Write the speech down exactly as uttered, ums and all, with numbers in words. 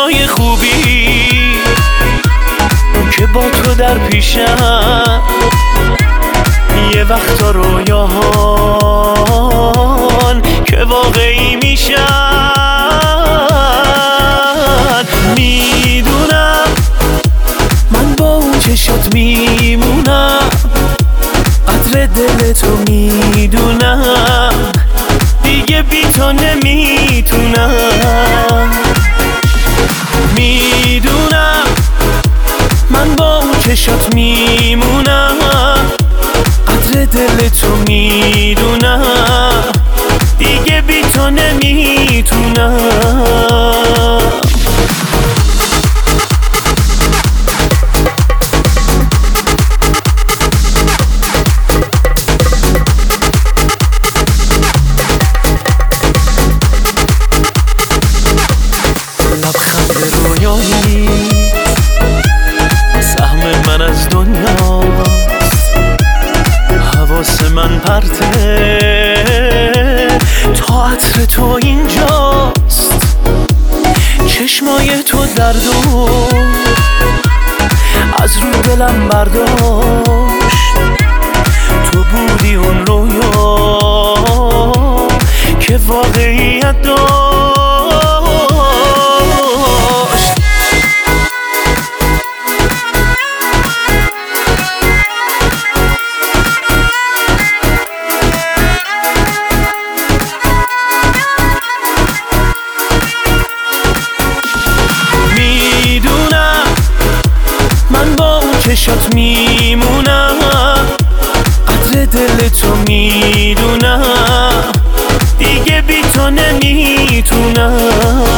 چشمای خوبی که با تو در پیشم، یه وقتا رویاهان که واقعی میشن. میدونم من با اون چشات میمونم، قدر دل تو میدونم، دیگه بی تو نمیتونم. میدونم من با اون چشات میمونم، قدر دل تو میدونم، دیگه بی تو نمیتونم. لبخند رویایی سهم من از دنیاست، حواس من پرته تا عطر تو اینجاست. چشمای تو دردو از رو دلم برداشت، تو بودی اون رویا که واقعیت داشت. چشات میمونم، قدر دل تو میدونم، دیگه بی تو نمیتونم.